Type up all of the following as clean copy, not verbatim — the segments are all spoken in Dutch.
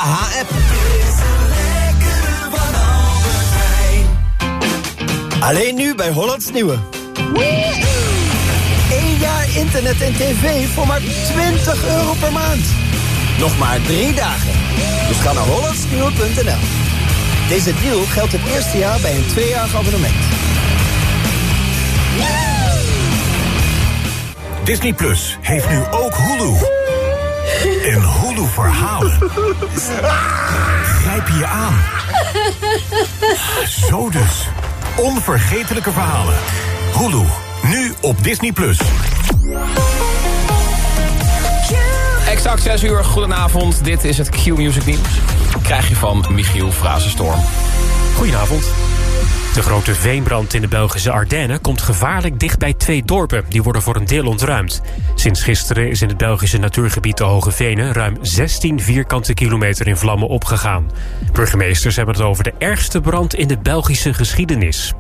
AH-app. Alleen nu bij Hollands Nieuwe. 1 jaar internet en tv voor maar €20 per maand. Nog maar 3 dagen. Dus ga naar hollandsnieuwe.nl. Deze deal geldt het eerste jaar bij een 2-jarig abonnement. Disney Plus heeft nu ook Hulu. En Hulu verhalen grijpen je aan. Zo dus. Onvergetelijke verhalen. Hulu, nu op Disney Plus. Exact 6 uur, goedenavond. Dit is het Q-Music Nieuws. Krijg je van Michiel Frazenstorm. Goedenavond. De grote veenbrand in de Belgische Ardennen komt gevaarlijk dicht bij 2 dorpen. Die worden voor een deel ontruimd. Sinds gisteren is in het Belgische natuurgebied de Hoge Venen ruim 16 vierkante kilometer in vlammen opgegaan. Burgemeesters hebben het over de ergste brand in de Belgische geschiedenis.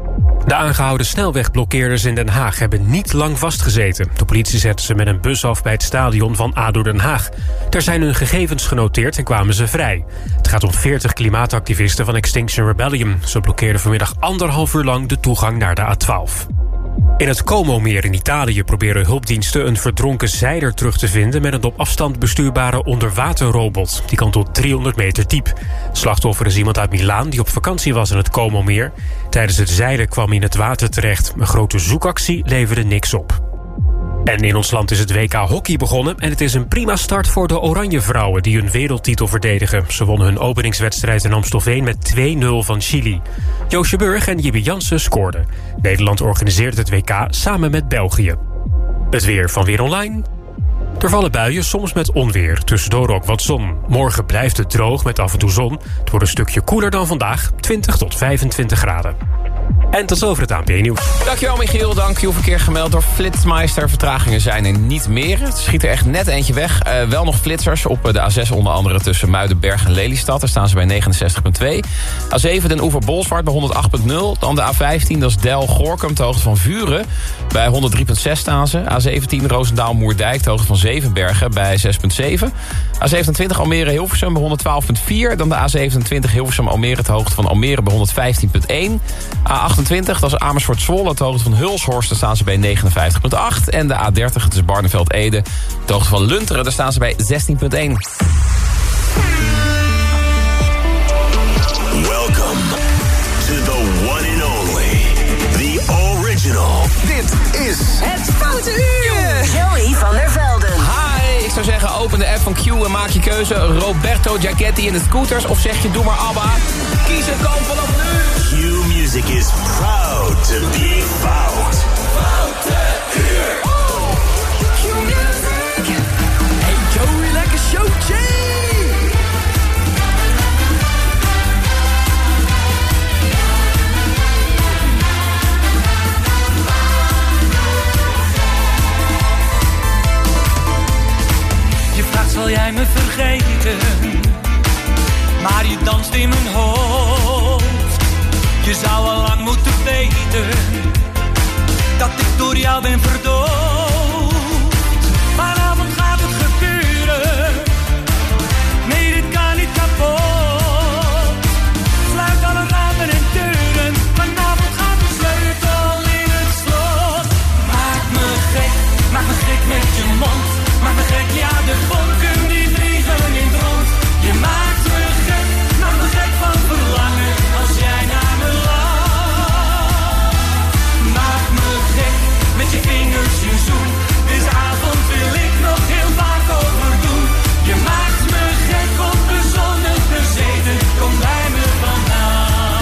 De aangehouden snelwegblokkeerders in Den Haag hebben niet lang vastgezeten. De politie zette ze met een bus af bij het stadion van ADO Den Haag. Daar zijn hun gegevens genoteerd en kwamen ze vrij. Het gaat om 40 klimaatactivisten van Extinction Rebellion. Ze blokkeerden vanmiddag 1,5 uur lang de toegang naar de A12. In het Como-meer in Italië proberen hulpdiensten een verdronken zeiler terug te vinden met een op afstand bestuurbare onderwaterrobot. Die kan tot 300 meter diep. Het slachtoffer is iemand uit Milaan die op vakantie was in het Como-meer. Tijdens het zeilen kwam hij in het water terecht. Een grote zoekactie leverde niks op. En in ons land is het WK hockey begonnen en het is een prima start voor de Oranje Vrouwen die hun wereldtitel verdedigen. Ze wonnen hun openingswedstrijd in Amstelveen met 2-0 van Chili. Joosje Burg en Jibbe Jansen scoorden. Nederland organiseert het WK samen met België. Het weer van Weer Online. Er vallen buien, soms met onweer. Tussendoor ook wat zon. Morgen blijft het droog met af en toe zon. Het wordt een stukje koeler dan vandaag, 20 tot 25 graden. En tot zover het ANP-nieuws. Dankjewel Michiel, dank je verkeer gemeld door Flitsmeister. Vertragingen zijn er niet meer. Het schiet er echt net eentje weg. Wel nog flitsers op de A6 onder andere tussen Muidenberg en Lelystad. Daar staan ze bij 69,2. A7 Den Oever-Bolsward bij 108,0. Dan de A15, dat is Del-Gorkum, de hoogte van Vuren. Bij 103,6 staan ze. A17 Roosendaal-Moerdijk, de hoogte van Zevenbergen bij 6,7. A27 Almere-Hilversum bij 112,4. Dan de A27 Hilversum-Almere, de hoogte van Almere bij 115,1. A28, dat is Amersfoort-Zwolle, de hoogte van Hulshorst, daar staan ze bij 59,8. En de A30, het is Barneveld-Ede, de hoogte van Lunteren, daar staan ze bij 16,1. Welcome to the one and only, the original. Dit is Het Foute Uur. Joey van der Velden. Hi, ik zou zeggen open de app van Q en maak je keuze. Roberto Giacchetti in de Scooters of zeg je doe maar ABBA. Kies een kant vanaf nu. Q Music is proud to be fout. Foute Uur. Q Music. Hey Joey, lekker showtje! Je vraagt zal jij me vergeten, maar je danst in mijn hoofd. Je zou al lang moeten weten dat ik door jou ben verdoofd. Vanavond gaat het gebeuren, nee dit kan niet kapot. Sluit alle ramen en deuren, vanavond gaat de sleutel in het slot. Maak me gek met je mond. Maak me gek, ja de vonken die vliegen in het rond. Je maakt me gek van verlangen als jij naar me lacht. Maak me gek met je vingers je zoen. Deze avond wil ik nog heel vaak overdoen. Je maakt me gek op de zonnige zee. Kom bij me vandaag.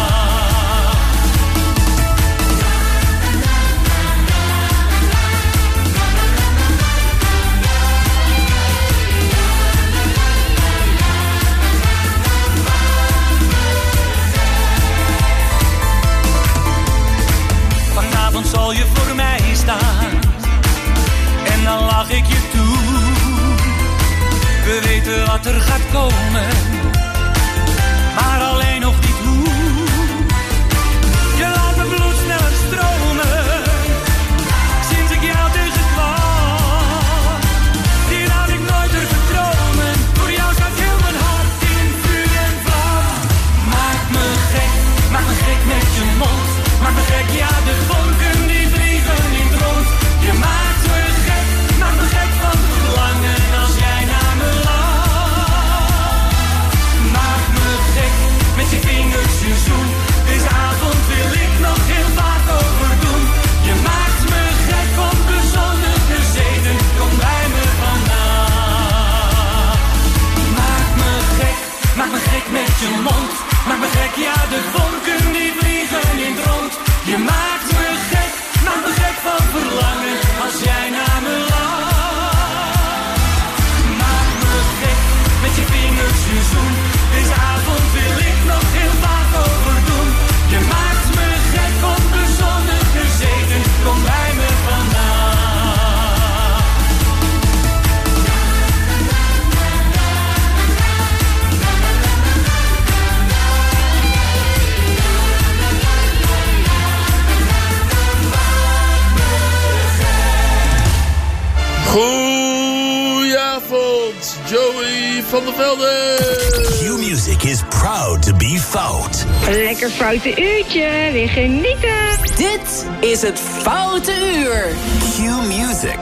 Vanavond zal je voor mij staan en dan lach ik je toe. We weten wat er gaat komen, maar alleen nog niet hoe. Je laat mijn bloed sneller stromen, sinds ik jou tegenkwam. Dit had ik nooit durven dromen, voor jou staat heel mijn hart in Joey van der Velde. Q-Music is proud to be fout. Een lekker foute uurtje, weer genieten. Dit is het Foute Uur. Q-Music.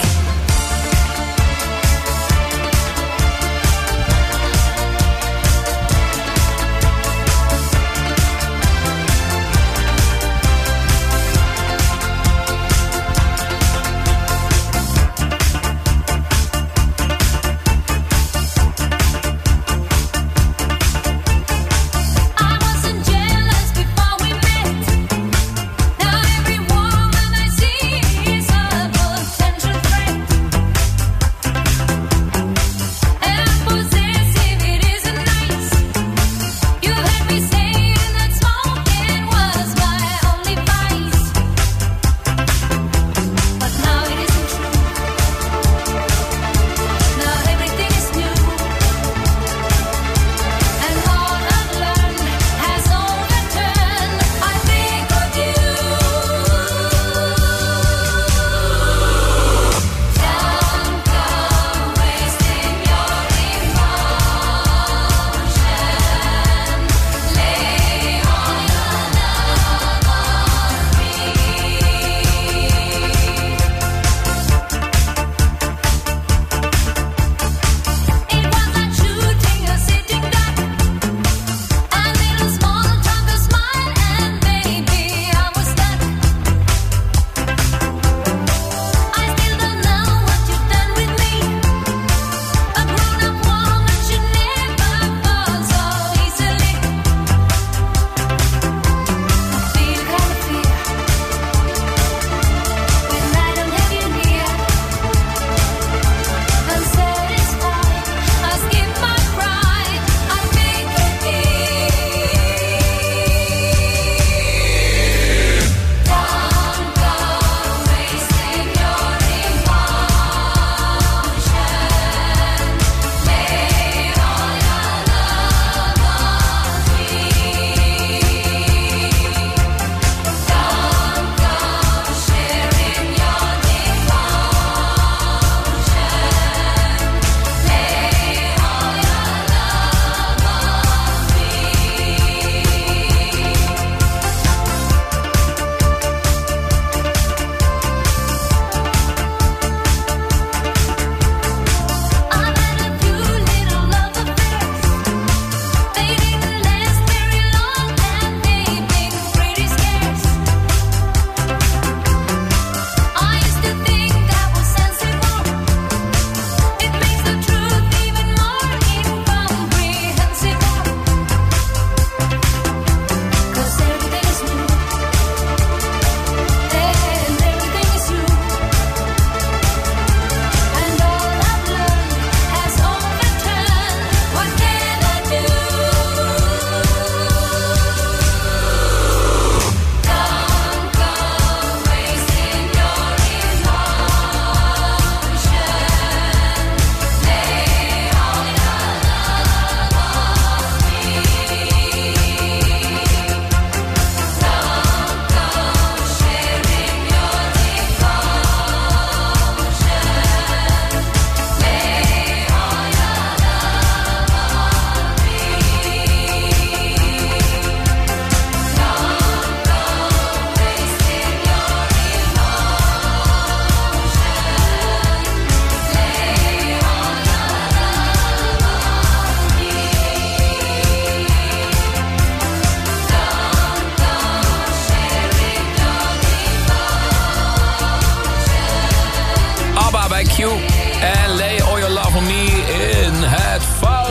En Lay All Your Love On Me in Het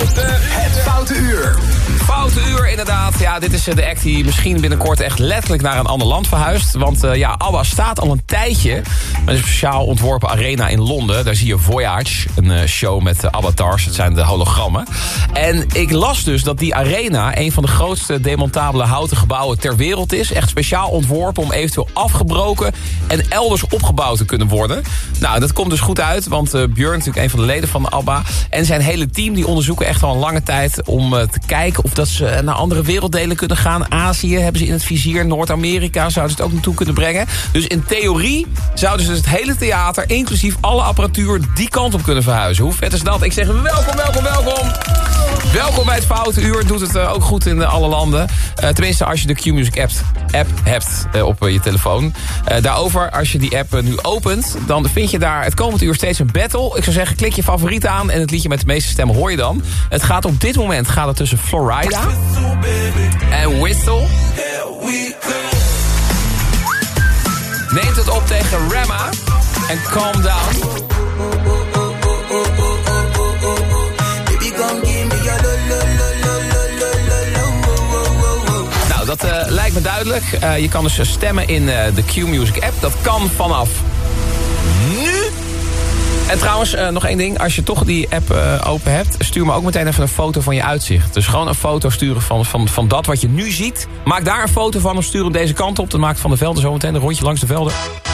Foute Uur. Foute Uur, inderdaad. Ja, dit is de act die misschien binnenkort echt letterlijk naar een ander land verhuist. Want ABBA staat al een tijdje met een speciaal ontworpen arena in Londen. Daar zie je Voyage, een show met avatars. Het zijn de hologrammen. En ik las dus dat die arena een van de grootste demontabele houten gebouwen ter wereld is. Echt speciaal ontworpen om eventueel afgebroken en elders opgebouwd te kunnen worden. Nou, dat komt dus goed uit, want Björn, natuurlijk een van de leden van de ABBA, en zijn hele team die onderzoeken echt al een lange tijd om te kijken of dat ze naar andere werelddelen kunnen gaan. Azië hebben ze in het vizier. Noord-Amerika zouden ze het ook naartoe kunnen brengen. Dus in theorie zouden ze dus het hele theater, inclusief alle apparatuur, die kant op kunnen verhuizen. Hoe vet is dat? Ik zeg welkom. Welkom bij het Foute Uur. Doet het ook goed in alle landen. Tenminste, als je de Q-Music app hebt op je telefoon. Daarover, als je die app nu opent, dan vind je daar het komend uur steeds een battle. Ik zou zeggen, klik je favoriet aan en het liedje met de meeste stemmen hoor je dan. Het gaat op dit moment tussen Florida en Whistle. Neemt het op tegen Rema en Calm Down. Nou, dat lijkt me duidelijk. Je kan dus stemmen in de Q-Music app. Dat kan vanaf nu. En trouwens, nog één ding. Als je toch die app open hebt, stuur me ook meteen even een foto van je uitzicht. Dus gewoon een foto sturen van dat wat je nu ziet. Maak daar een foto van of stuur hem deze kant op. Dan maakt Van der Velde zo meteen een rondje langs de velden.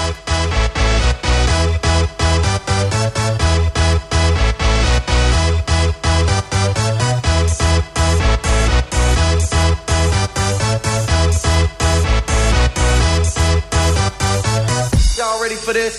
Y'all ready for this?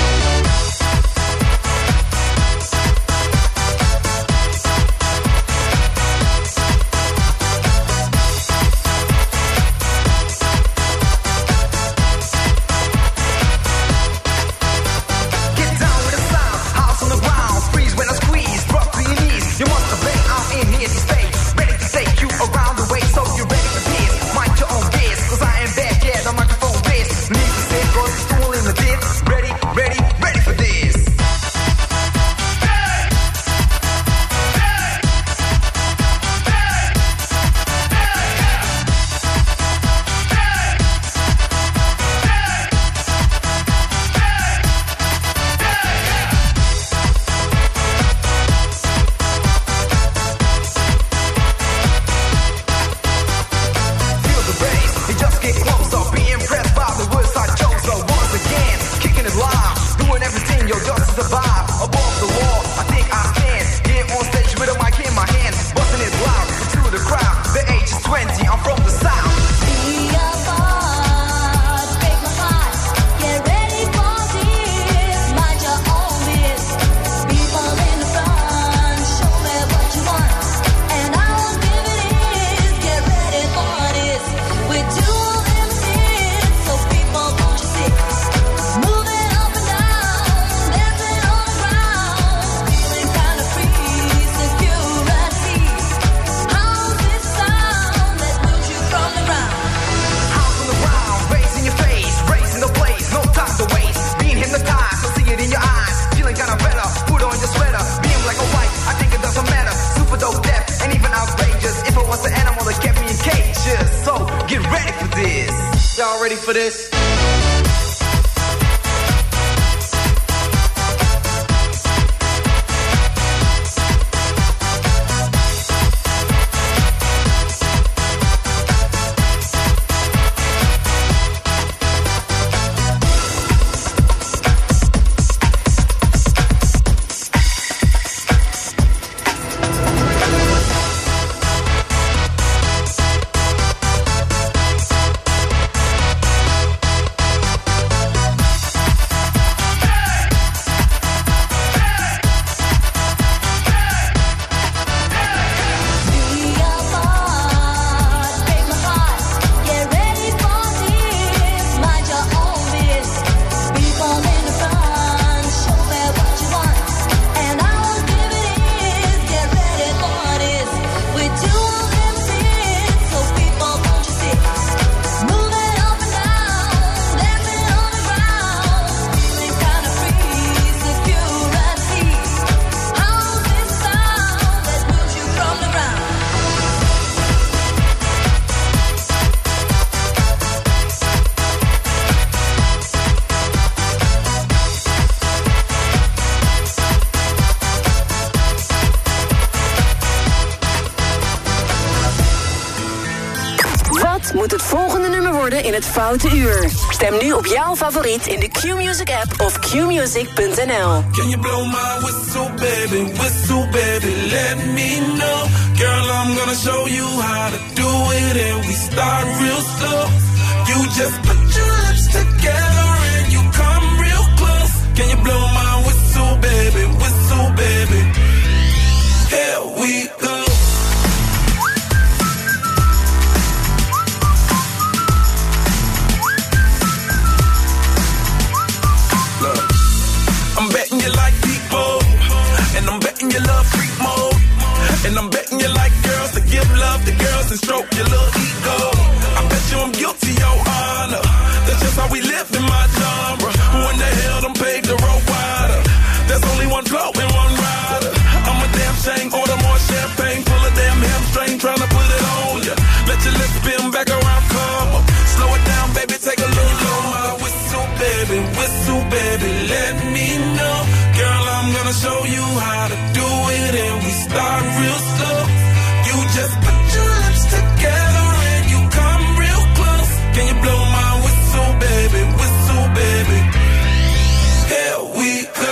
Y'all ready for this? Moet het volgende nummer worden in het Foute Uur. Stem nu op jouw favoriet in de Q-Music app of qmusic.nl. Can you blow my whistle, baby, let me know. Girl, I'm gonna gonna show you how to do it, and we start real slow. You just put your lips together and you come real close. Can you blow my whistle, baby, whistle, baby? Here we go. Look, I'm betting you like people, and I'm betting you love freak mode, and I'm betting you like girls to give love to girls and stroke your little ego. I bet you I'm guilty, your honor. That's just how we live in my genre. Who in the hell done paved the road wider? There's only one flow and one rider. I'm a damn shame, order more champagne, pull a damn hamstring, tryna put it on ya. Let your lips spin back around, come up. Slow it down, baby, take a little blow. My whistle, baby, let me know. Girl, I'm gonna show you how to do it, and we start real slow. You just put your lips together and you come real close. Can you blow my whistle, baby, whistle, baby? Here we go.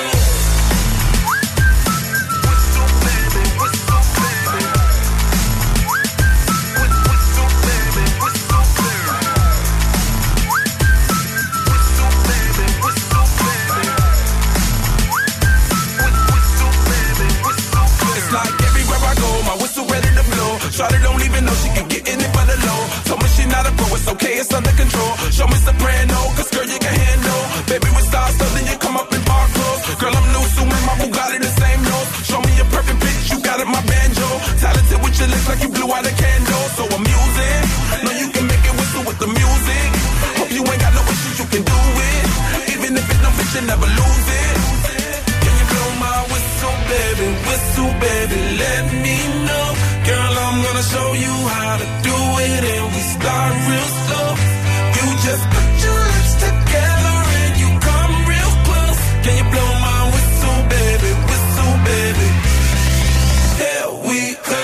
Shawty don't even know she can get in it for the low. Told me she not a pro, it's okay, it's under control. Show me soprano, cause girl you can handle. Baby with stars, so then you come up in park clothes. Girl I'm new, so my Bugatti the same nose. Show me your perfect pitch, you got it, my banjo. Talented with your lips like you blew out a candle. So amusing, know you can make it whistle with the music. Hope you ain't got no issues, you can do it. Even if it don't fit, you never lose it. Can you blow my whistle, baby, let me know. Girl, I'm gonna show you how to do it, and we start real slow. You just put your lips together and you come real close. Can you blow my whistle, baby, whistle, baby? Here we go.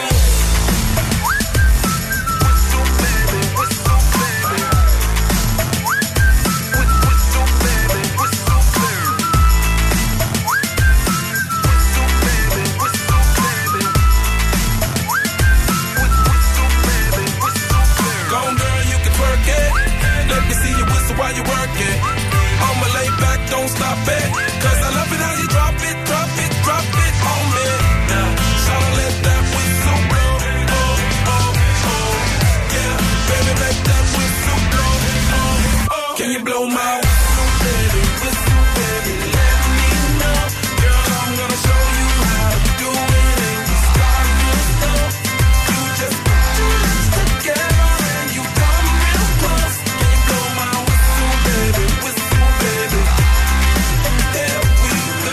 While you work it, I'ma lay back, don't stop it. Cause I love it how you drop it, drop it, drop it on me. Now, so let that whistle blow. Oh, oh, oh. Yeah, baby, let that whistle blow. Oh, oh. Can you blow my whistle, baby? Whistle, baby, let me know. Girl, I'm gonna show you how to do it, and we start real slow. You just put your lips together and you come real close. Can you blow my baby, whistle, baby. There we go.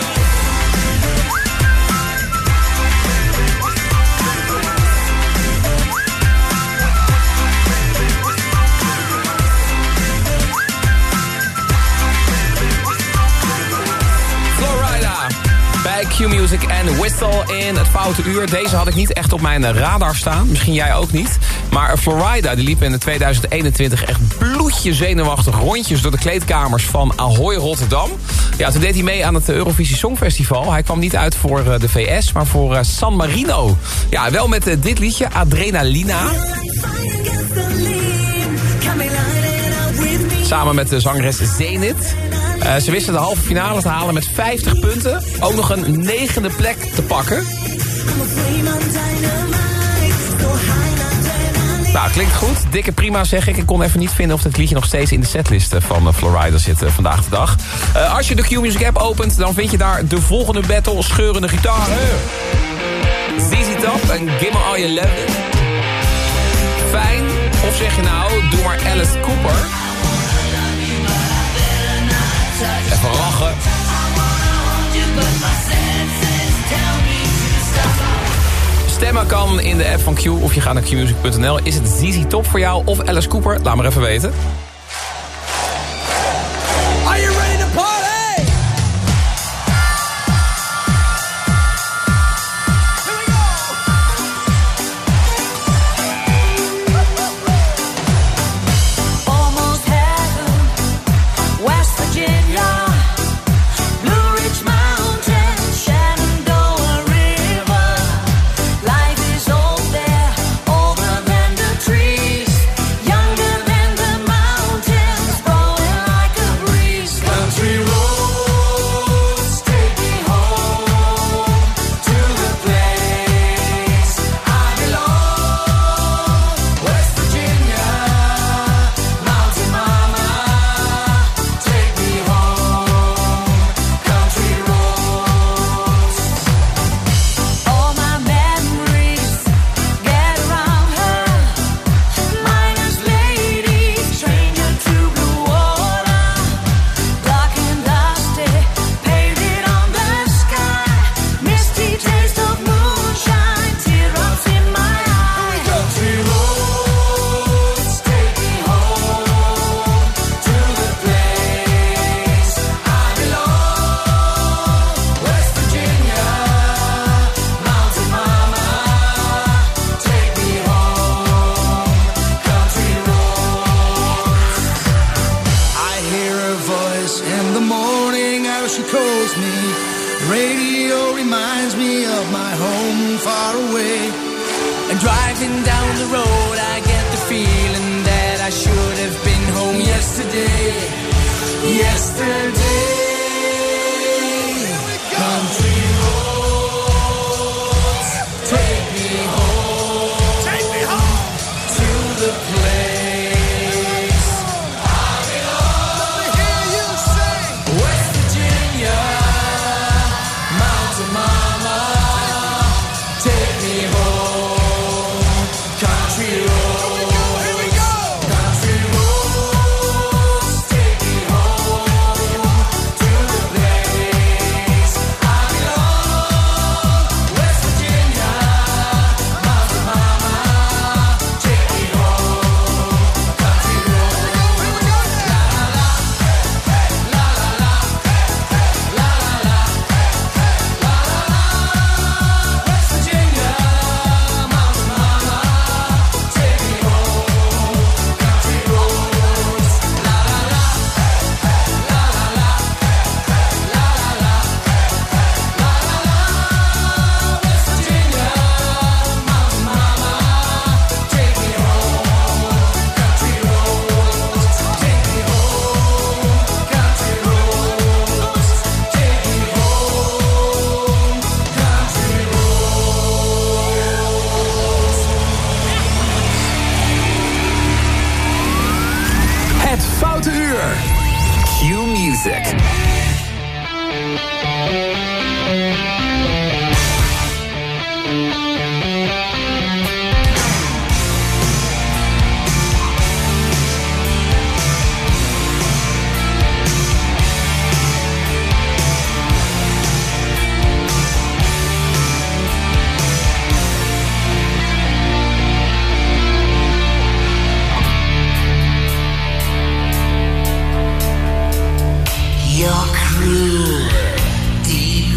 Florida bij Q-Music en Whistle in het foute uur. Deze had ik niet echt op mijn radar staan. Misschien jij ook niet. Maar Florida die liep in 2021 echt bloedje zenuwachtig rondjes door de kleedkamers van Ahoy Rotterdam. Ja, toen deed hij mee aan het Eurovisie Songfestival. Hij kwam niet uit voor de VS, maar voor San Marino. Ja, wel met dit liedje, Adrenalina. Samen met de zangeres Zenith. Ze wisten de halve finale te halen met 50 punten. Ook nog een 9e plek te pakken. Nou, klinkt goed. Dikke prima zeg ik. Ik kon even niet vinden of dit liedje nog steeds in de setlist van Florida zit vandaag de dag. Als je de Q-Music app opent, dan vind je daar de volgende battle. Scheurende gitaren. ZZ Top en Give Me All Your Love. Fijn. Of zeg je nou, doe maar Alice Cooper. Even lachen. Stemmen kan in de app van Q of je gaat naar qmusic.nl. Is het ZZ Top voor jou of Alice Cooper? Laat maar even weten. Are you ready to party? All calls me. The radio reminds me of my home far away. And driving down the road, I get the feeling that I should have been home yesterday. Yesterday. Country roads, take me home. Take me home to the place I belong. Let me hear you sing. West Virginia, Mountain Mama, take me home. Country roads, here we go. Country roads, take me home to the place I belong. West Virginia, Mountain Mama, take me home. Country roads, here we go. La la la, la la la, la la la, la la la. West Virginia, Mountain Mama, take me home. Country roads, la la la, la la la, la la la, la la la. West Virginia, Mountain Mama, take me home. Country roads, take me home. Country roads, take me home. Country Het Foute Uur. Q-Music. You're cruel, deep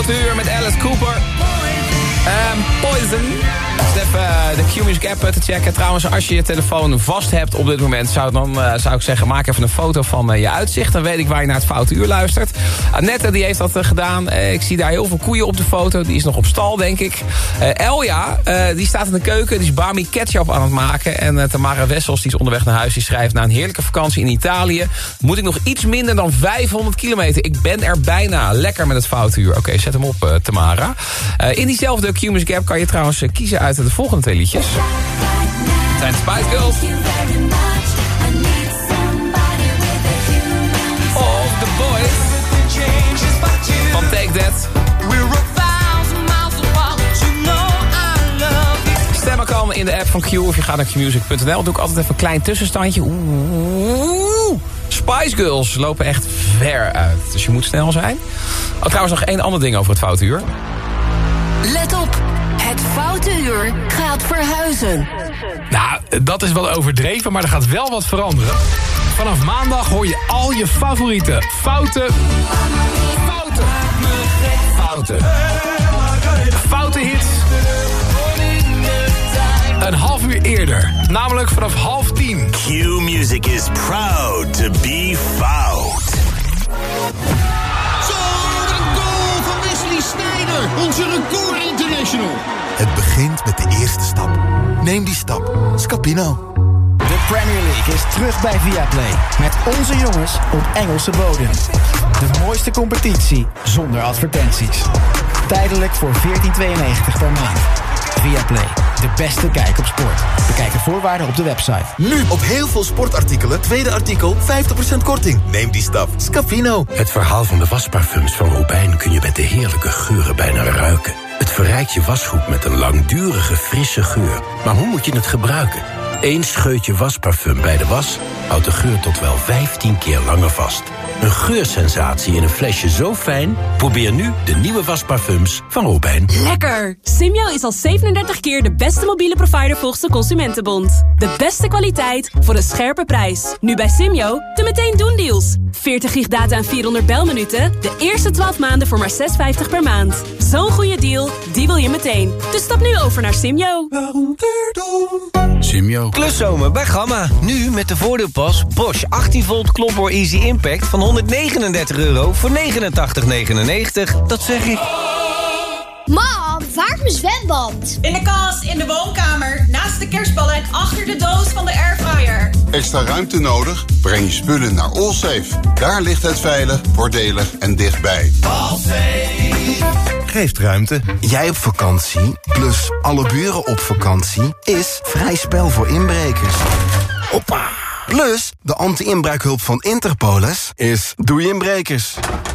Foute Uur met Alice Cooper. Poison. Even de Q-Music app te checken. Trouwens, als je je telefoon vast hebt op dit moment... zou ik zeggen, maak even een foto van je uitzicht. Dan weet ik waar je naar het Foute Uur luistert. Annette die heeft dat gedaan. Ik zie daar heel veel koeien op de foto. Die is nog op stal, denk ik. Elja, die staat in de keuken. Die is Bami ketchup aan het maken. En Tamara Wessels, die is onderweg naar huis. Die schrijft, na een heerlijke vakantie in Italië... moet ik nog iets minder dan 500 kilometer. Ik ben er bijna. Lekker met het Foute Uur. Oké, zet hem op, Tamara. In diezelfde Q-Music app kan je trouwens kiezen uit de volgende 2 liedjes. Het zijn Spice Girls. Of The Boys. Van Take That. Stemmen kan in de app van Q of je gaat naar qmusic.nl. Doe ik altijd even een klein tussenstandje. Spice Girls lopen echt ver uit. Dus je moet snel zijn. Trouwens nog 1 ander ding over het Foute Uur. Let op. Het Foute Uur gaat verhuizen. Nou, dat is wel overdreven, maar er gaat wel wat veranderen. Vanaf maandag hoor je al je favoriete foute hits een half uur eerder. Namelijk vanaf 9:30. Q-Music is proud to be fout. Sneijder, onze record international. Het begint met de eerste stap. Neem die stap. Scapino. De Premier League is terug bij Viaplay. Met onze jongens op Engelse bodem. De mooiste competitie zonder advertenties. Tijdelijk voor €14,92 per maand. Viaplay, de beste kijk op sport. Bekijk de voorwaarden op de website. Nu op heel veel sportartikelen. Tweede artikel 50% korting. Neem die stap. Scapino. Het verhaal van de wasparfums van Robijn kun je met de heerlijke geuren bijna ruiken. Het verrijkt je wasgoed met een langdurige, frisse geur. Maar hoe moet je het gebruiken? 1 scheutje wasparfum bij de was houdt de geur tot wel 15 keer langer vast. Een geursensatie in een flesje zo fijn? Probeer nu de nieuwe wasparfums van Robijn. Lekker! Simyo is al 37 keer de beste mobiele provider volgens de Consumentenbond. De beste kwaliteit voor een scherpe prijs. Nu bij Simyo de meteen doen deals. 40 gig data en 400 belminuten. De eerste 12 maanden voor maar €6,50 per maand. Zo'n goede deal, die wil je meteen. Dus stap nu over naar Simyo. Simyo. Kluszomer bij Gamma. Nu met de voordeelpas Bosch 18 volt Klopboor Easy Impact van €139 voor €89,99. Dat zeg ik. Mam, waar is mijn zwembad? In de kast, in de woonkamer, naast de kerstballen en achter de doos van de airfryer. Extra ruimte nodig? Breng je spullen naar Allsafe. Daar ligt het veilig, voordelig en dichtbij. Allsafe geeft ruimte. Jij op vakantie, plus alle buren op vakantie, is vrij spel voor inbrekers. Hoppa! Plus, de anti-inbraakhulp van Interpolis is doei inbrekers.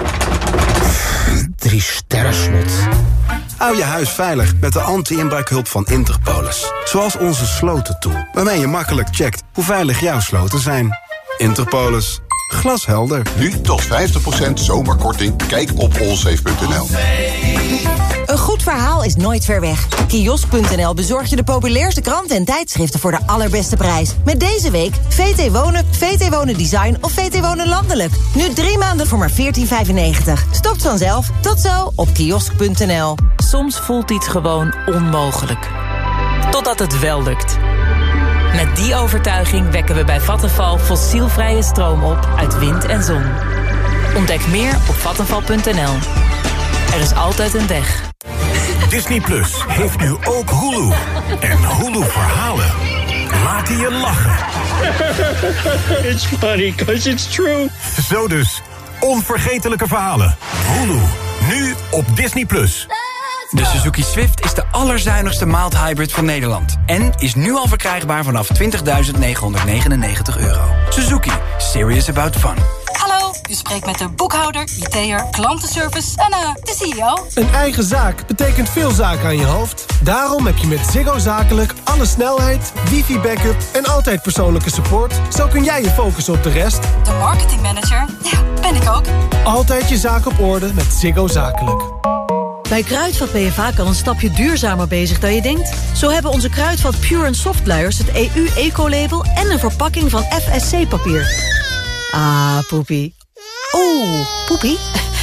3 sterren slot. Hou je huis veilig met de anti-inbraakhulp van Interpolis. Zoals onze slotentool, waarmee je makkelijk checkt hoe veilig jouw sloten zijn. Interpolis. Glashelder. Nu tot 50% zomerkorting. Kijk op allsafe.nl. Een goed verhaal is nooit ver weg. Kiosk.nl bezorgt je de populairste kranten en tijdschriften voor de allerbeste prijs. Met deze week VT Wonen, VT Wonen Design of VT Wonen Landelijk. Nu 3 maanden voor maar €14,95. Stopt vanzelf. Tot zo op kiosk.nl. Soms voelt iets gewoon onmogelijk. Totdat het wel lukt. Met die overtuiging wekken we bij Vattenfall fossielvrije stroom op uit wind en zon. Ontdek meer op vattenfall.nl. Er is altijd een weg. Disney Plus heeft nu ook Hulu. En Hulu verhalen laten je lachen. It's funny because it's true. Zo dus, onvergetelijke verhalen. Hulu, nu op Disney Plus. De Suzuki Swift is de allerzuinigste mild hybrid van Nederland. En is nu al verkrijgbaar vanaf €20.999. Suzuki. Serious about fun. Hallo, u spreekt met de boekhouder, IT'er, klantenservice en de CEO. Een eigen zaak betekent veel zaken aan je hoofd. Daarom heb je met Ziggo Zakelijk alle snelheid, wifi-backup en altijd persoonlijke support. Zo kun jij je focussen op de rest. De marketingmanager, ja, ben ik ook. Altijd je zaak op orde met Ziggo Zakelijk. Bij Kruidvat ben je vaak al een stapje duurzamer bezig dan je denkt. Zo hebben onze Kruidvat Pure & Soft luiers het EU-eco-label en een verpakking van FSC-papier. Ah, poepie. Oeh, poepie.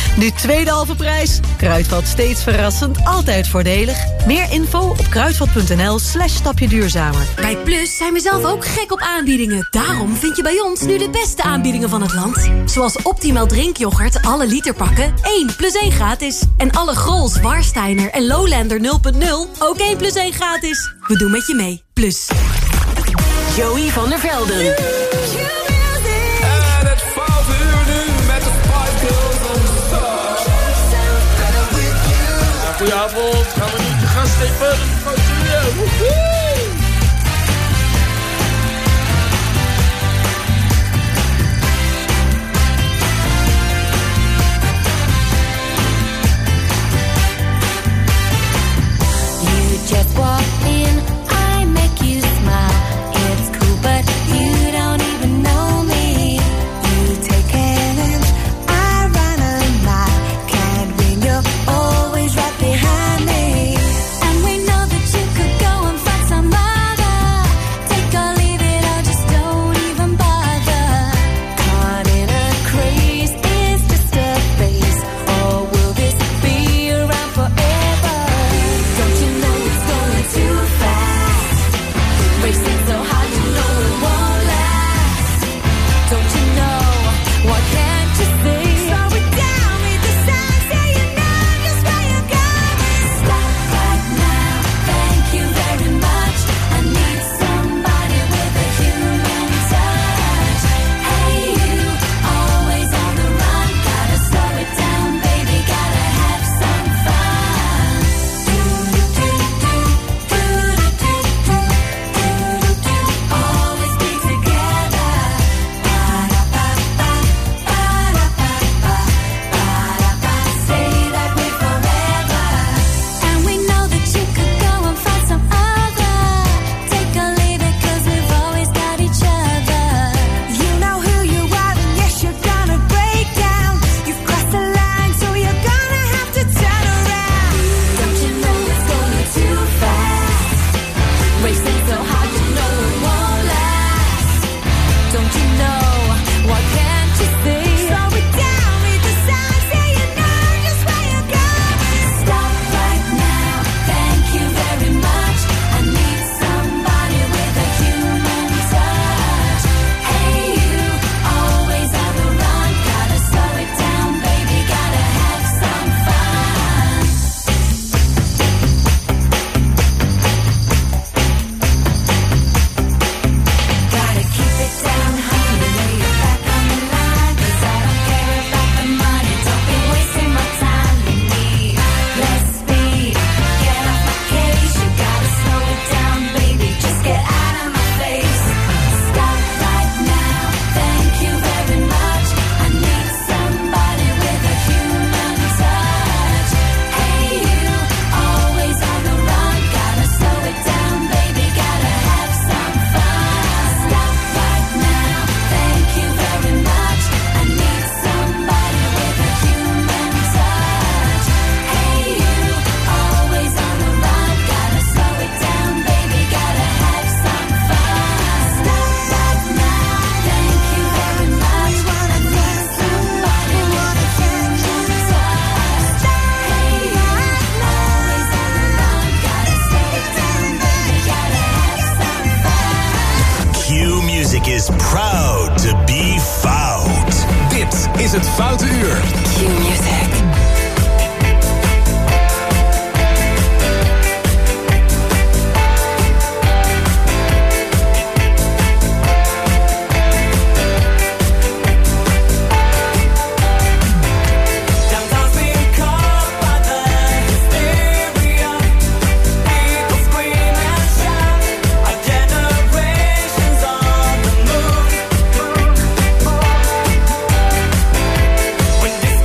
Nu tweede halve prijs. Kruidvat steeds verrassend, altijd voordelig. Meer info op kruidvat.nl/stapje duurzamer. Bij Plus zijn we zelf ook gek op aanbiedingen. Daarom vind je bij ons nu de beste aanbiedingen van het land. Zoals Optimal drinkyoghurt, alle literpakken, 1 + 1 gratis. En alle Grols, Warsteiner en Lowlander 0.0, ook 1 + 1 gratis. We doen met je mee. Plus. Joey van der Velden. En het foute uur nu met de Five Girls on the Star. Goedenavond, gaan we nu gaan steppen. Just walk in, I make you smile. It's cool, but you don't even know me. You take an inch, I run a mile. Can't win, you're always right behind me. And we know that you could go and find some other. Take or leave it, or just don't even bother. Caught in a craze, is just a phase, or will this be around forever? Don't you know it's going too fast? Racing so hard, you know it won't last. Don't you know? What can't you see? Slow it down, read the signs, say you know just where you're going. Stop right now, thank you very much. I need somebody with a human touch. Hey you, always on the run. Gotta slow it down, baby, gotta have some fun. Always be together. Stay that way forever. And we know that you could go and find some other. Take or leave it, 'cause we've always got each other. You know who you are, and yes, you're gonna break down. You've crossed the line, so you're gonna have to turn around. Don't you know it's going too fast? Racing so hard, you know it won't last. Don't you know? What can't you see? Slow it down, read the signs, say you know just where you're going. Stop right now, thank you very much. I need somebody with a human touch. Hey you, always on the run. Gotta slow it down, baby, gotta have some fun. Gotta keep it down, honey, lay it back on the line. 'Cause I don't care about the money, don't be wasting my time with me. Less speed, get off my case. You gotta slow it down, baby, just get out of my face. Stop right now, thank you very much. I need somebody with a human touch. Hey you, always on the run. Gotta slow it down, baby, gotta have some fun. Stop right now, thank you very much. I need somebody with a human touch. Hey you, always on the run. Gotta slow it down, baby, gotta have some fun. Stop right now, thank you very much. I need somebody with a human touch. Hey you, always on the run. Gotta slow it down, baby, gotta have some fun. Q Music is proud to be fout. Dit is het Foute Uur. Q-Music. Downtown's being caught by the hysteria. People scream and shout. Our generation's on the move. When this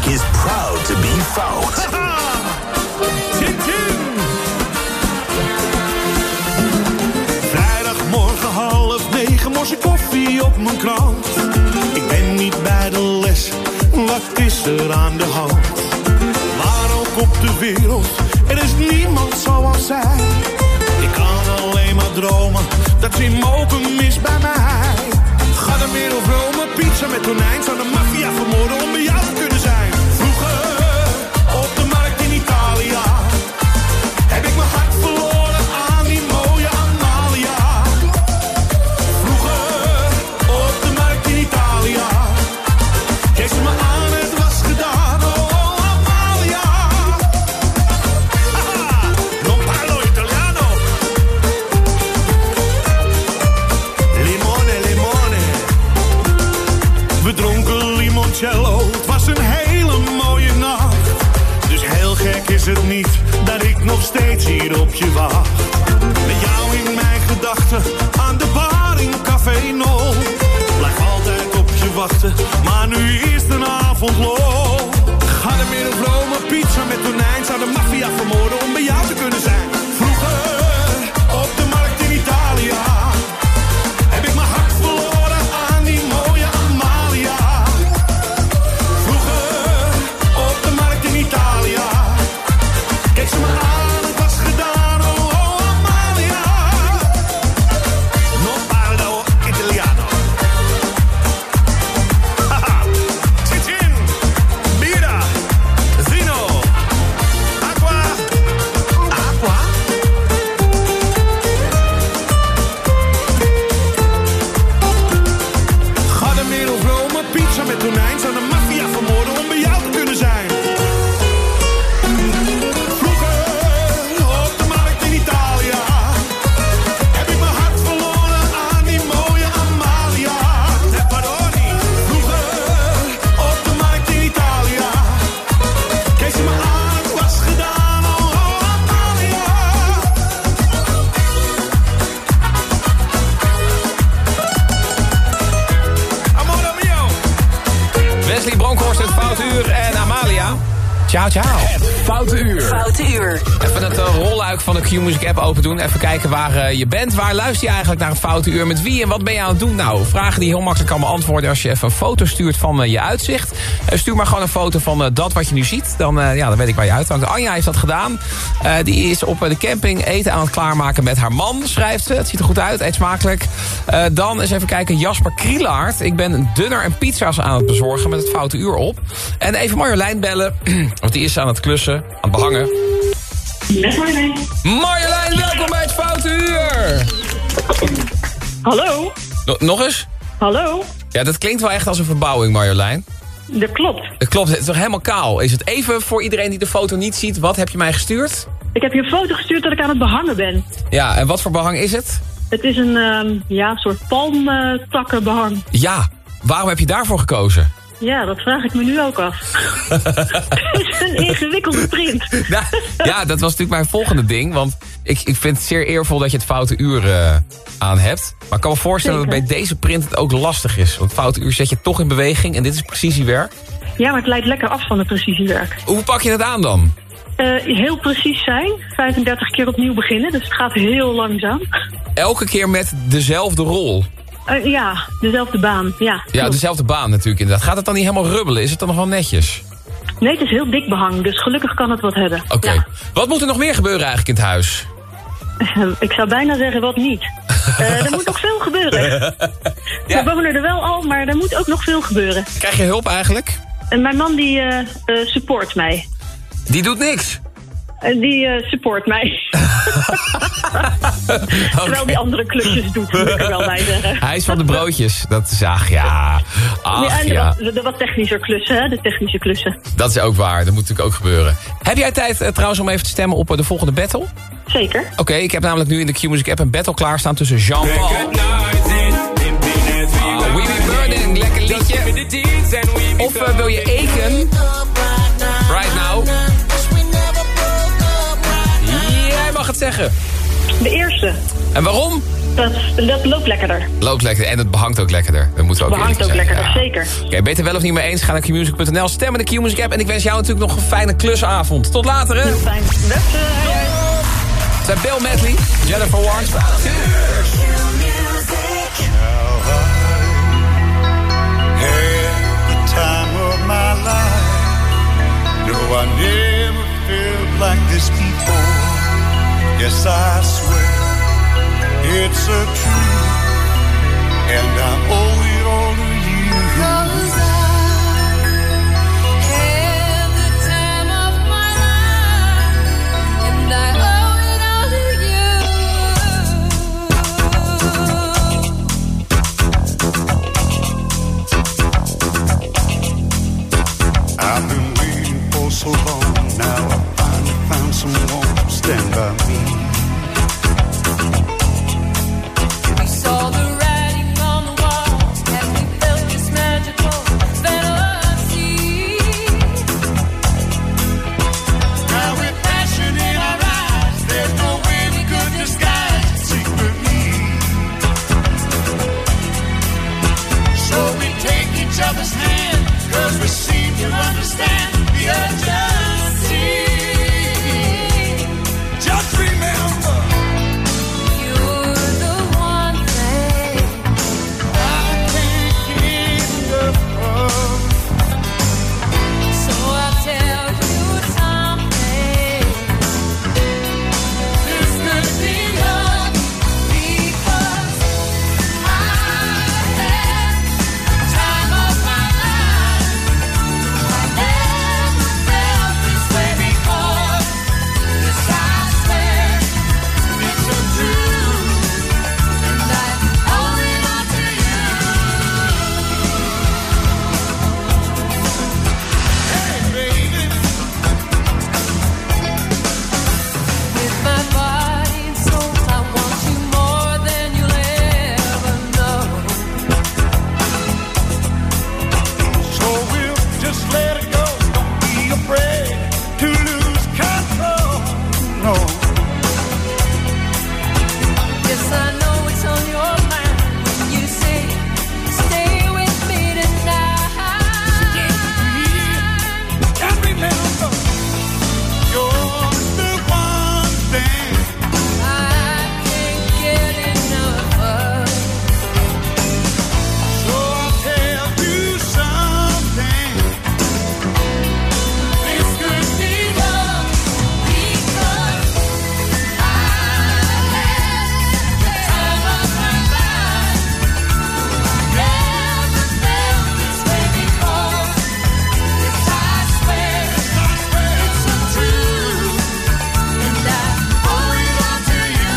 Q-Music is proud to be fout. Vrijdagmorgen 8:30 mors ik koffie op mijn krant. Ik ben niet bij de les, wat is er aan de hand? Waar ook op de wereld, er is niemand zoals zij. Ik kan alleen maar dromen, dat ze in mogen mis bij mij. Ga er meer of Rome, pizza met tonijn. Zou de maffia vermoorden om bij jou te kunnen zijn. Vroeger, op de markt in Italië, heb ik mijn hart verloren aan die mooie Amalia. Vroeger, op de markt in Italië, keek ze me aan, het was gedaan, oh Amalia. Haha, non parlo italiano. Limone, limone. We dronken limoncello, het was een hele mooie nacht. Dus heel gek is het niet dat ik nog steeds hier op je wacht. Met jou in mijn gedachten, aan de bar in Café No. Blijf altijd op je wachten, maar nu is de avond low. Ga er meer op Rome, pizza met tonijn. Zou de maffia vermoorden om bij jou te kunnen zijn. Vroeger, op de markt in Italië, heb ik mijn hart verloren aan die mooie Amalia. Vroeger, op de markt in Italië, keek ze me aan, het was gedaan, oh Amalia. Non parlo italiano. Haha, cin, bira, zino, acqua, acqua. Ga er meer op Rome, pizza met tonijn. Zou de maffia vermoorden om bij jou te kunnen zijn. Vroeger, op de markt in Italië, heb ik mijn hart verloren aan die mooie Amalia. Pardoni. Vroeger, op de markt in Italië, keek ze me aan, het was gedaan, oh Amalia. Amore mio. Wesley Bronkhorst, het Foute Uur en Amalia. Ciao, ciao. Het Foute Uur. Foute Uur. Even het rolluik van de Q-Music app open doen. Even kijken waar je bent. Waar luister je eigenlijk naar het Foute Uur? Met wie en wat ben je aan het doen? Nou, vragen die je heel makkelijk kan beantwoorden als je even een foto stuurt van je uitzicht. Stuur maar gewoon een foto van dat wat je nu ziet. Dan weet ik waar je uithangt. Anja heeft dat gedaan. Die is op de camping eten aan het klaarmaken met haar man, schrijft ze. Het ziet er goed uit, eet smakelijk. Dan eens even kijken, Jasper Krielaert. Ik ben dunner en pizza's aan het bezorgen met het Foute Uur op. En even Marjolein bellen, want die is aan het klussen, aan het behangen. Met Marjolein. Marjolein, welkom bij het Foute Uur. Hallo. Nog eens? Hallo. Ja, dat klinkt wel echt als een verbouwing, Marjolein. Dat klopt. Het klopt, het is toch helemaal kaal. Is het even voor iedereen die de foto niet ziet, wat heb je mij gestuurd? Ik heb je een foto gestuurd dat ik aan het behangen ben. Ja, en wat voor behang is het? Het is een soort palmtakkenbehang. Ja, waarom heb je daarvoor gekozen? Ja, dat vraag ik me nu ook af. Het is een ingewikkelde print. Ja, dat was natuurlijk mijn volgende ding. Want ik vind het zeer eervol dat je het Foute Uur aan hebt. Maar ik kan me voorstellen dat bij deze print het ook lastig is. Want het Foute Uur zet je toch in beweging en dit is precisiewerk. Ja, maar het leidt lekker af van het precisiewerk. Hoe pak je het aan dan? Heel precies zijn. 35 keer opnieuw beginnen, dus het gaat heel langzaam. Elke keer met dezelfde rol? Ja, dezelfde baan, ja. Ja, dezelfde baan natuurlijk inderdaad. Gaat het dan niet helemaal rubbelen? Is het dan nog wel netjes? Nee, het is heel dik behang, dus gelukkig kan het wat hebben. Oké. Ja. Wat moet er nog meer gebeuren eigenlijk in het huis? Ik zou bijna zeggen wat niet. Er moet nog veel gebeuren. Ja. We wonen er wel al, maar er moet ook nog veel gebeuren. Krijg je hulp eigenlijk? Mijn man die support mij. Die doet niks? Die support mij. Terwijl die andere klusjes doet, moet ik er wel bij zeggen. Hij is van de broodjes. Dat is, de wat technischer klussen, hè? De technische klussen. Dat is ook waar, dat moet natuurlijk ook gebeuren. Heb jij tijd trouwens om even te stemmen op de volgende battle? Zeker. Oké, ik heb namelijk nu in de Q-Music app een battle klaarstaan tussen Jean-Paul. We Be Burning, lekker liedje. Of wil je Eken? Right Now. Jij mag het zeggen. De eerste. En waarom? Dat loopt lekkerder. Loopt lekker en het behangt ook lekkerder. Dat moeten we ook Behangt ook eerlijk lekkerder, zeggen. zeker. Oké, ben je het er wel of niet mee eens? Ga naar qmusic.nl, stem in de Q-Music app. En ik wens jou natuurlijk nog een fijne klusavond. Tot later, hè? Heel fijn. Het zijn Bill Medley, Jennifer Warnes. Time of my life. No, I never felt like this before. Yes, I swear it's a truth, and I owe it all to you. 'Cause I had the time of my life, and I owe it all to you. I've been waiting for so long. Now I finally found someone to stand by me. We saw the writing on the wall, and we felt this magical fantasy. Now with passion in our eyes, there's no way we could disguise it secretly. So we take each other's hand, 'cause we seem to understand the urgency. Just remember, you're the one thing I can't get enough of. So I'll tell you something. This could be love, because I had the time of my life. I never felt this way before. Yes, I swear it's so true, and I owe it all to you. Hey, baby, with my body and soul, I want you more than you'll ever know. So we'll just let it go. Don't be afraid to lose control. No. Yes, I know it's on your mind when you say, stay with me tonight. And remember, you're the one thing I can't get enough of. So I'll tell you something. This could be love, because I had the time of my life. Never felt this way before. Yes, I swear it's so true, and I owe it all to you.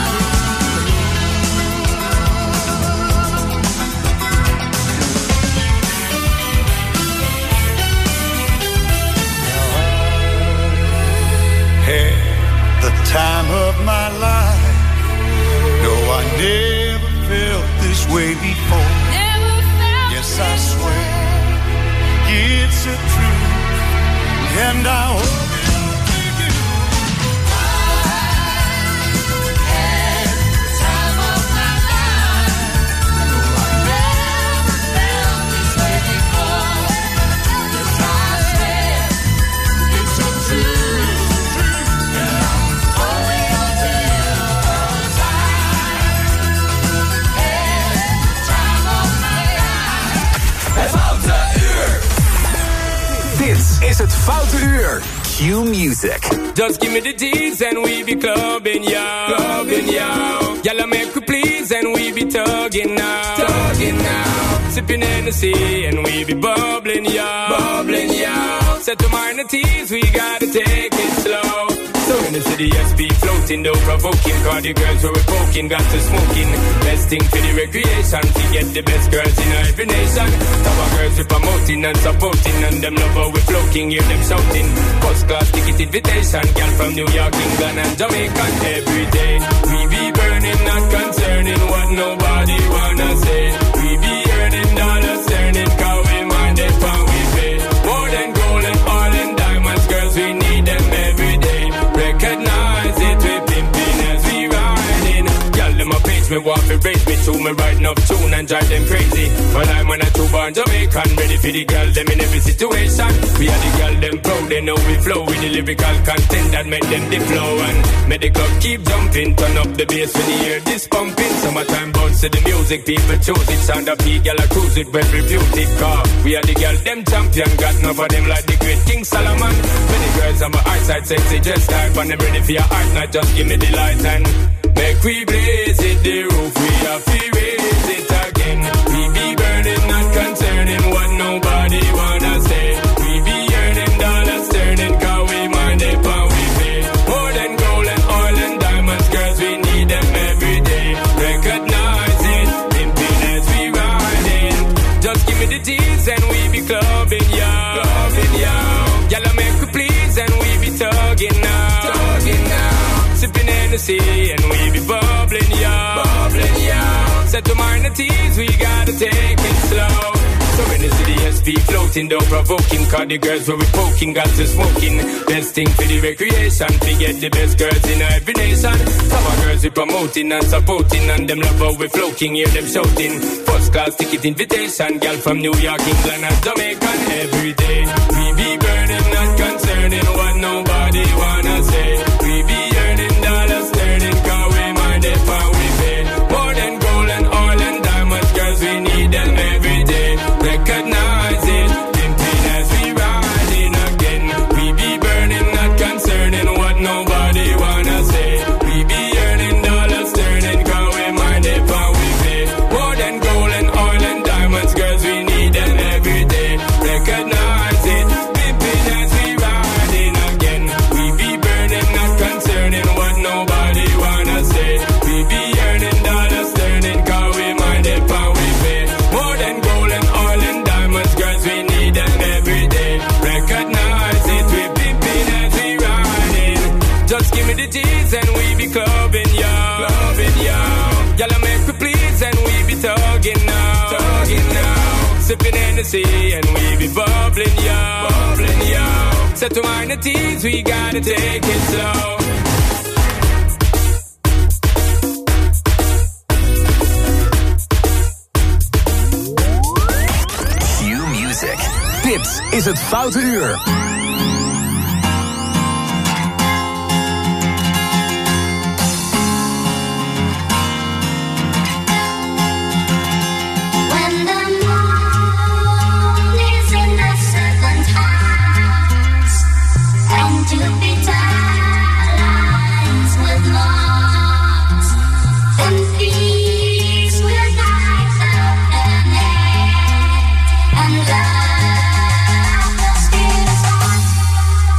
Had the time of my life. No, I never felt this way before. Yes, I swear it's a truth, and I owe it all to you. Had the time of my life. No, I never felt this way before. Yes, I swear it's so true, and I owe it all to you. 'Cause I had the time of my life. Het Foute Uur. Dit is het Foute Uur. Q-Music. Just give me the D's and we be clubbing, yo. Clubbing, yo. Y'all make we please and we be tugging now. Tugging now. Sipping Hennessy and we be bubbling, yo. Bubbling, yo. Set the minor teas, we gotta take it slow. So in the city, SB floating, though provoking. Cause the girls who we're poking, got to smoking. Best thing for the recreation, to get the best girls in every nation. Our girls we promoting and supporting, and them love how we floating, hear them shouting. First class ticket invitation, girl from New York, England and Jamaica. Every day, we be burning, not concerning what nobody wanna say. We be earning dollars, earning, cause we minded when we pay. More than gold and all and diamonds, girls, we need them every day. Recognize it, we pimping as we riding. Y'all them a page me want to raise me to me right enough tune and drive them crazy. Well, I'm when I true born Jamaican, ready for the girl them in every situation. We are the girl them proud, they know we flow with the lyrical content that make them the flow. And make the club keep jumping, turn up the bass when you hear this pumping. Summertime bounce to the music, people choose it. Sound up, girl I cruise it, well refuse it. Cause we are the girl them champion, got enough of them like the great King Solomon. Many girls on my eyesight sexy, just type, and I'm ready for your art night, just give me the light and make we blaze it, the roof, we have to raise it again. We be burning, not concerning what nobody wanna say. We be earning dollars, turning, cause we mind it, but we pay. More than gold and oil and diamonds, girls, we need them every day. Recognize it, pimping as we riding. Just give me the deals and we be clubbing, y'all. Clubbing, y'all. Y'all make we please and we be tugging now. Tugging now. Sipping Hennessy and we be bubbling, y'all. Bubbling, y'all. Set to minor teas, we gotta take it slow. So in the city, SP floating, don't provoking. Cause the girls where we poking, got to smoking. Best thing for the recreation, we get the best girls in every nation. Some of girls we promoting and supporting, and them love how we floating, hear them shouting. First class ticket invitation, girl from New York, England and Jamaican. Every day, we be burning, not concerning what nobody wanna say. We be earning dollars, turning, cause we mind it, but we pay. More than gold and oil and diamonds, girls, we need them every day. Recognize it, pimping as we riding again. We be burning, not concerning what nobody wanna say. We be earning dollars, turning, cause we mind it, but we pay. More than gold and oil and diamonds, girls, we need them every day. Recognize it, pimping as we riding again. We be burning, not concerning what nobody wanna say. We be earning dollars, turning, cause we mind it, but we pay. More than gold and oil and diamonds, girls, we need them every day. Recognize it, we pimping as we riding. Just give me the G's and we be clubbing, y'all. Clubbing, y'all. Y'all make we please and we be tugging now. Tugging now. Sipping Hennessy and we be bubbling, y'all. Bubbling, y'all. Set to minor teas, we gotta take it slow. Q-Music. Dit is het Foute Uur. When the moon is in the seventh house, and Jupiter aligns with Mars, then peace will guide the planet, and love will steer the stars.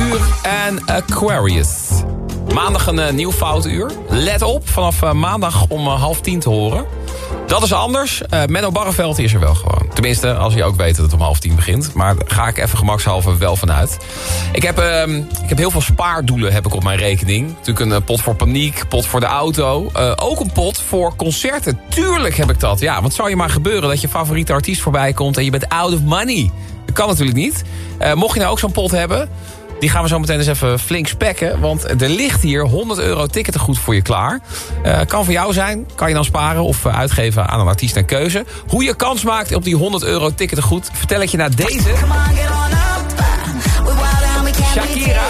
Mercure en Aquarius. Maandag een nieuw Foute Uur. Let op, vanaf maandag om 9:30 te horen. Dat is anders. Menno Barreveld is er wel gewoon. Tenminste, als je ook weet dat het om 9:30 begint. Maar daar ga ik even gemakshalve wel vanuit. Ik heb heel veel spaardoelen heb ik op mijn rekening. Natuurlijk een pot voor paniek, pot voor de auto. Ook een pot voor concerten. Tuurlijk heb ik dat. Ja, want zou je maar gebeuren dat je favoriete artiest voorbij komt en je bent out of money. Dat kan natuurlijk niet. Mocht je nou ook zo'n pot hebben, die gaan we zo meteen eens even flink spekken. Want er ligt hier €100 ticketengoed voor je klaar. Kan voor jou zijn. Kan je dan sparen of uitgeven aan een artiest naar keuze. Hoe je kans maakt op die €100 ticketengoed vertel ik je na deze. Shakira.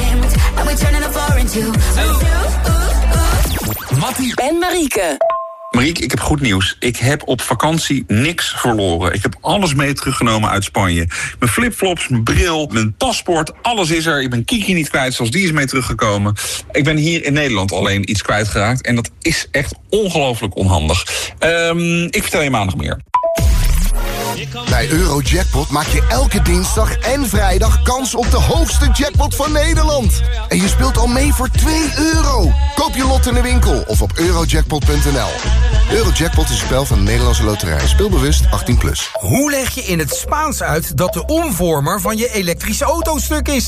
Mattie en Marieke. Marieke, ik heb goed nieuws. Ik heb op vakantie niks verloren. Ik heb alles mee teruggenomen uit Spanje. Mijn flipflops, mijn bril, mijn paspoort, alles is er. Ik ben Kiki niet kwijt, zoals die is mee teruggekomen. Ik ben hier in Nederland alleen iets kwijtgeraakt. En dat is echt ongelooflijk onhandig. Ik vertel je maandag meer. Bij Eurojackpot maak je elke dinsdag en vrijdag kans op de hoogste jackpot van Nederland. En je speelt al mee voor €2. Koop je lot in de winkel of op eurojackpot.nl. Eurojackpot is een spel van de Nederlandse Loterij. Speelbewust 18+. Hoe leg je in het Spaans uit dat de omvormer van je elektrische auto stuk is?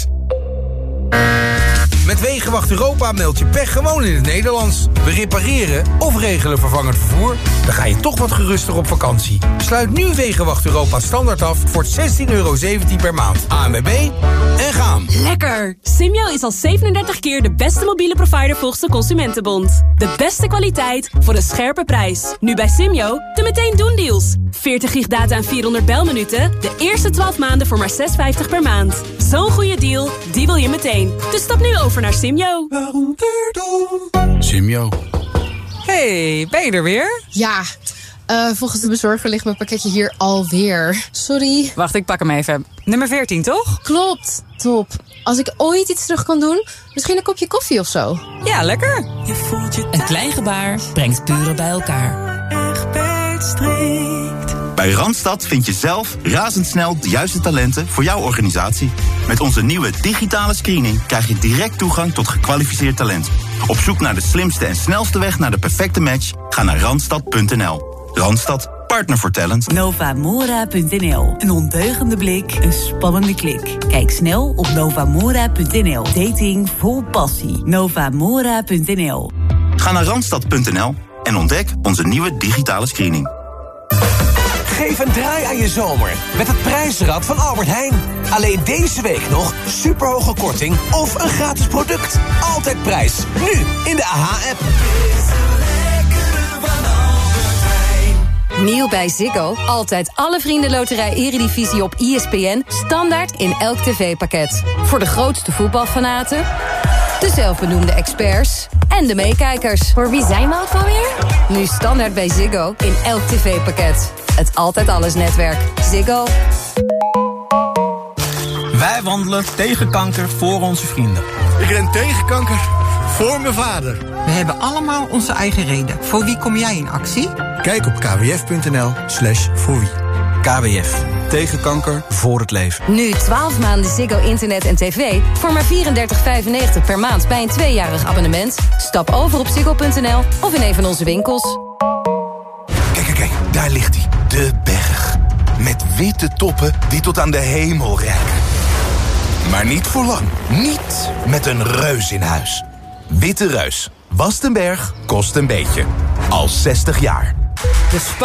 Met Wegenwacht Europa meld je pech gewoon in het Nederlands. We repareren of regelen vervangend vervoer. Dan ga je toch wat geruster op vakantie. Sluit nu Wegenwacht Europa standaard af voor €16,17 per maand. ANWB en gaan. Lekker! Simyo is al 37 keer de beste mobiele provider volgens de Consumentenbond. De beste kwaliteit voor een scherpe prijs. Nu bij Simyo de meteen doen deals. 40 gig data en 400 belminuten. De eerste 12 maanden voor maar €6,50 per maand. Zo'n goede deal, die wil je meteen. Dus stap nu over naar Simyo. Simyo. Hey, ben je er weer? Ja, volgens de bezorger ligt mijn pakketje hier alweer. Sorry. Wacht, ik pak hem even. Nummer 14, toch? Klopt, top. Als ik ooit iets terug kan doen, misschien een kopje koffie of zo. Ja, lekker. Een klein gebaar brengt buren bij elkaar. Bij Randstad vind je zelf razendsnel de juiste talenten voor jouw organisatie. Met onze nieuwe digitale screening krijg je direct toegang tot gekwalificeerd talent. Op zoek naar de slimste en snelste weg naar de perfecte match? Ga naar randstad.nl. Randstad, partner voor talent. Novamora.nl. Een ondeugende blik, een spannende klik. Kijk snel op novamora.nl. Dating vol passie. Novamora.nl. Ga naar randstad.nl en ontdek onze nieuwe digitale screening. Geef een draai aan je zomer met het prijsrad van Albert Heijn. Alleen deze week nog superhoge korting of een gratis product. Altijd prijs. Nu in de AH-app. Nieuw bij Ziggo. Altijd alle vriendenloterij Eredivisie op ESPN. Standaard in elk tv-pakket. Voor de grootste voetbalfanaten, de zelfbenoemde experts en de meekijkers. Voor wie zijn we ook alweer? Nu standaard bij Ziggo in elk tv-pakket. Het Altijd Alles netwerk. Ziggo. Wij wandelen tegen kanker voor onze vrienden. Ik ren tegen kanker voor mijn vader. We hebben allemaal onze eigen reden. Voor wie kom jij in actie? Kijk op kwf.nl/voorwie. KWF. Tegen kanker, voor het leven. Nu 12 maanden Ziggo internet en tv voor maar €34,95 per maand bij een 2-jarig abonnement. Stap over op ziggo.nl of in een van onze winkels. Kijk, daar ligt hij. De berg. Met witte toppen die tot aan de hemel reiken. Maar niet voor lang. Niet met een reus in huis. Witte Reus. Wast een berg, kost een beetje. Al 60 jaar. De